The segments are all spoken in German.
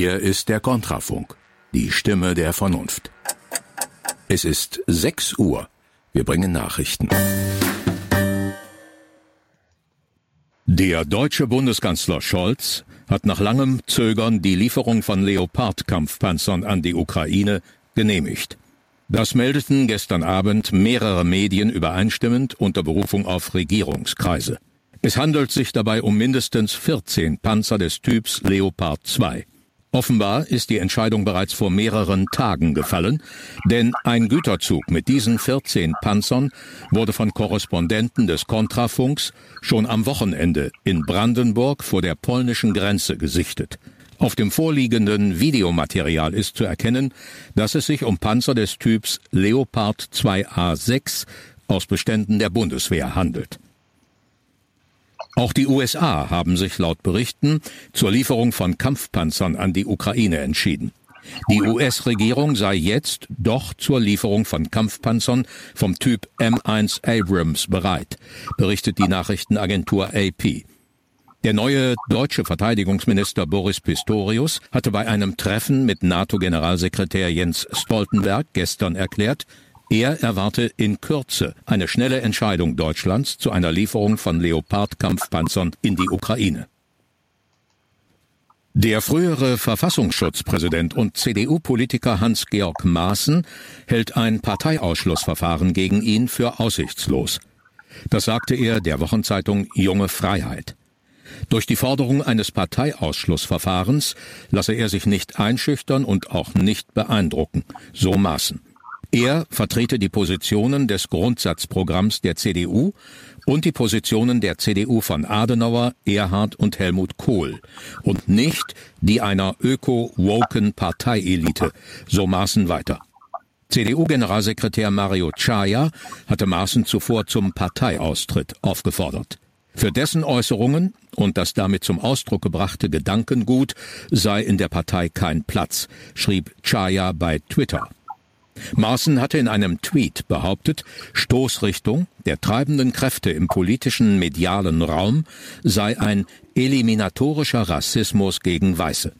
Hier ist der Kontrafunk, die Stimme der Vernunft. Es ist 6 Uhr. Wir bringen Nachrichten. Der deutsche Bundeskanzler Scholz hat nach langem Zögern die Lieferung von Leopard-Kampfpanzern an die Ukraine genehmigt. Das meldeten gestern Abend mehrere Medien übereinstimmend unter Berufung auf Regierungskreise. Es handelt sich dabei um mindestens 14 Panzer des Typs Leopard 2. Offenbar ist die Entscheidung bereits vor mehreren Tagen gefallen, denn ein Güterzug mit diesen 14 Panzern wurde von Korrespondenten des Kontrafunks schon am Wochenende in Brandenburg vor der polnischen Grenze gesichtet. Auf dem vorliegenden Videomaterial ist zu erkennen, dass es sich um Panzer des Typs Leopard 2A6 aus Beständen der Bundeswehr handelt. Auch die USA haben sich laut Berichten zur Lieferung von Kampfpanzern an die Ukraine entschieden. Die US-Regierung sei jetzt doch zur Lieferung von Kampfpanzern vom Typ M1 Abrams bereit, berichtet die Nachrichtenagentur AP. Der neue deutsche Verteidigungsminister Boris Pistorius hatte bei einem Treffen mit NATO-Generalsekretär Jens Stoltenberg gestern erklärt, er erwarte in Kürze eine schnelle Entscheidung Deutschlands zu einer Lieferung von Leopard-Kampfpanzern in die Ukraine. Der frühere Verfassungsschutzpräsident und CDU-Politiker Hans-Georg Maaßen hält ein Parteiausschlussverfahren gegen ihn für aussichtslos. Das sagte er der Wochenzeitung Junge Freiheit. Durch die Forderung eines Parteiausschlussverfahrens lasse er sich nicht einschüchtern und auch nicht beeindrucken, so Maaßen. Er vertrete die Positionen des Grundsatzprogramms der CDU und die Positionen der CDU von Adenauer, Erhard und Helmut Kohl und nicht die einer öko-woken Parteielite, so Maaßen weiter. CDU-Generalsekretär Mario Czaja hatte Maaßen zuvor zum Parteiaustritt aufgefordert. Für dessen Äußerungen und das damit zum Ausdruck gebrachte Gedankengut sei in der Partei kein Platz, schrieb Czaja bei Twitter. Maaßen hatte in einem Tweet behauptet, Stoßrichtung der treibenden Kräfte im politischen medialen Raum sei ein eliminatorischer Rassismus gegen Weiße.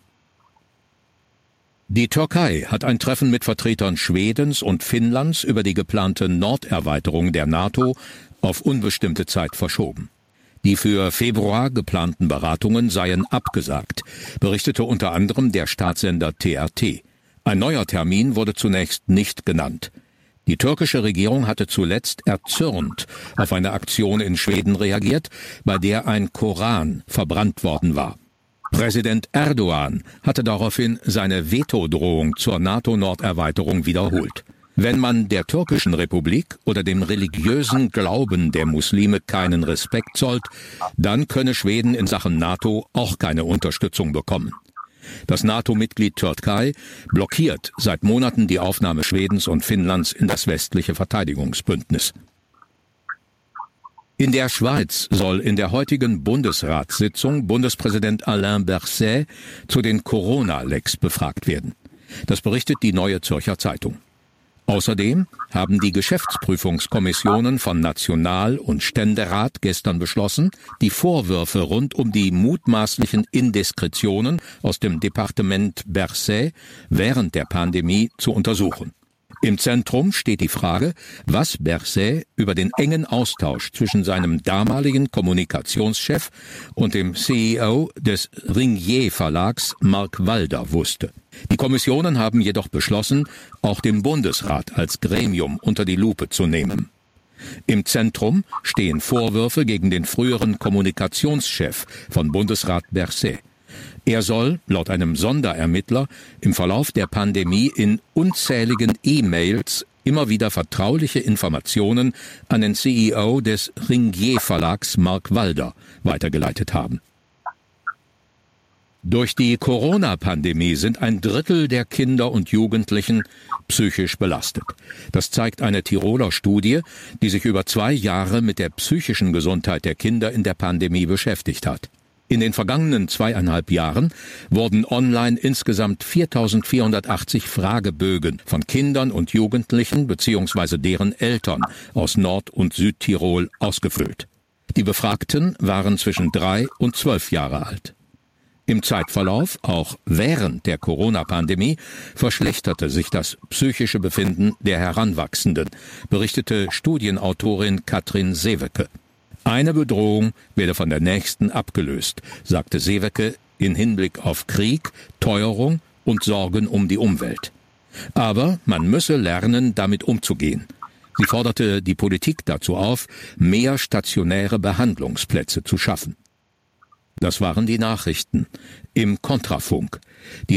Die Türkei hat ein Treffen mit Vertretern Schwedens und Finnlands über die geplante Norderweiterung der NATO auf unbestimmte Zeit verschoben. Die für Februar geplanten Beratungen seien abgesagt, berichtete unter anderem der Staatssender TRT. Ein neuer Termin wurde zunächst nicht genannt. Die türkische Regierung hatte zuletzt erzürnt auf eine Aktion in Schweden reagiert, bei der ein Koran verbrannt worden war. Präsident Erdogan hatte daraufhin seine Vetodrohung zur NATO-Norderweiterung wiederholt. Wenn man der türkischen Republik oder dem religiösen Glauben der Muslime keinen Respekt zollt, dann könne Schweden in Sachen NATO auch keine Unterstützung bekommen. Das NATO-Mitglied Türkei blockiert seit Monaten die Aufnahme Schwedens und Finnlands in das westliche Verteidigungsbündnis. In der Schweiz soll in der heutigen Bundesratssitzung Bundespräsident Alain Berset zu den Corona-Lecks befragt werden. Das berichtet die Neue Zürcher Zeitung. Außerdem haben die Geschäftsprüfungskommissionen von National- und Ständerat gestern beschlossen, die Vorwürfe rund um die mutmaßlichen Indiskretionen aus dem Departement Berset während der Pandemie zu untersuchen. Im Zentrum steht die Frage, was Berset über den engen Austausch zwischen seinem damaligen Kommunikationschef und dem CEO des Ringier Verlags Mark Walder wusste. Die Kommissionen haben jedoch beschlossen, auch den Bundesrat als Gremium unter die Lupe zu nehmen. Im Zentrum stehen Vorwürfe gegen den früheren Kommunikationschef von Bundesrat Berset. Er soll, laut einem Sonderermittler, im Verlauf der Pandemie in unzähligen E-Mails immer wieder vertrauliche Informationen an den CEO des Ringier Verlags Mark Walder weitergeleitet haben. Durch die Corona-Pandemie sind 1/3 der Kinder und Jugendlichen psychisch belastet. Das zeigt eine Tiroler Studie, die sich über 2 Jahre mit der psychischen Gesundheit der Kinder in der Pandemie beschäftigt hat. In den vergangenen 2,5 Jahren wurden online insgesamt 4.480 Fragebögen von Kindern und Jugendlichen bzw. deren Eltern aus Nord- und Südtirol ausgefüllt. Die Befragten waren zwischen 3 und 12 Jahre alt. Im Zeitverlauf, auch während der Corona-Pandemie, verschlechterte sich das psychische Befinden der Heranwachsenden, berichtete Studienautorin Katrin Sewecke. Eine Bedrohung werde von der nächsten abgelöst, sagte Sewecke in Hinblick auf Krieg, Teuerung und Sorgen um die Umwelt. Aber man müsse lernen, damit umzugehen. Sie forderte die Politik dazu auf, mehr stationäre Behandlungsplätze zu schaffen. Das waren die Nachrichten im Kontrafunk.